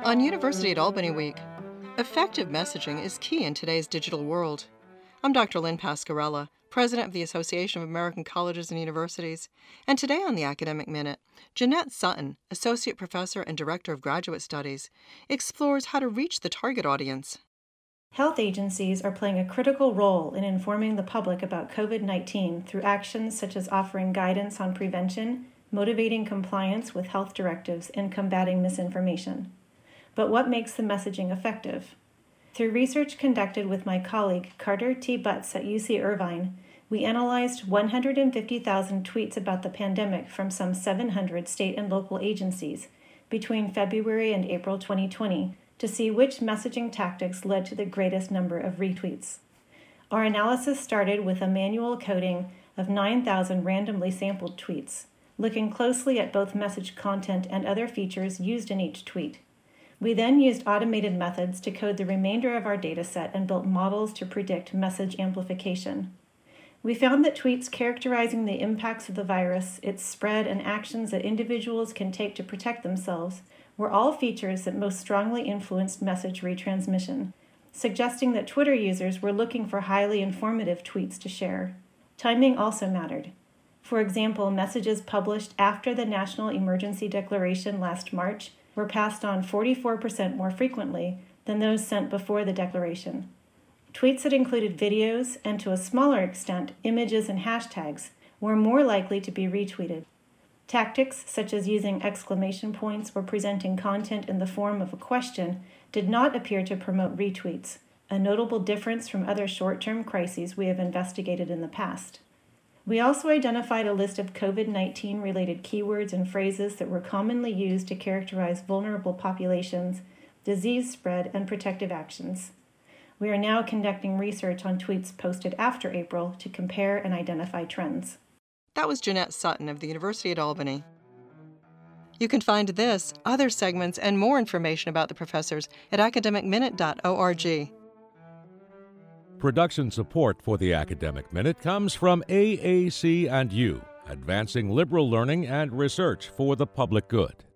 On University at Albany Week, effective messaging is key in today's digital world. I'm Dr. Lynn Pasquarella, President of the Association of American Colleges and Universities, and today on the Academic Minute, Jeanette Sutton, Associate Professor and Director of Graduate Studies, explores how to reach the target audience. Health agencies are playing a critical role in informing the public about COVID-19 through actions such as offering guidance on prevention, motivating compliance with health directives, and combating misinformation. But what makes the messaging effective? Through research conducted with my colleague Carter T. Butts at UC Irvine, we analyzed 150,000 tweets about the pandemic from some 700 state and local agencies between February and April 2020 to see which messaging tactics led to the greatest number of retweets. Our analysis started with a manual coding of 9,000 randomly sampled tweets, looking closely at both message content and other features used in each tweet. We then used automated methods to code the remainder of our dataset and built models to predict message amplification. We found that tweets characterizing the impacts of the virus, its spread, and actions that individuals can take to protect themselves were all features that most strongly influenced message retransmission, suggesting that Twitter users were looking for highly informative tweets to share. Timing also mattered. For example, messages published after the national emergency declaration last March were passed on 44% more frequently than those sent before the declaration. Tweets that included videos, and to a smaller extent, images and hashtags, were more likely to be retweeted. Tactics such as using exclamation points or presenting content in the form of a question did not appear to promote retweets, a notable difference from other short-term crises we have investigated in the past. We also identified a list of COVID-19 related keywords and phrases that were commonly used to characterize vulnerable populations, disease spread, and protective actions. We are now conducting research on tweets posted after April to compare and identify trends. That was Jeanette Sutton of the University at Albany. You can find this, other segments, and more information about the professors at academicminute.org. Production support for the Academic Minute comes from AAC&U, advancing liberal learning and research for the public good.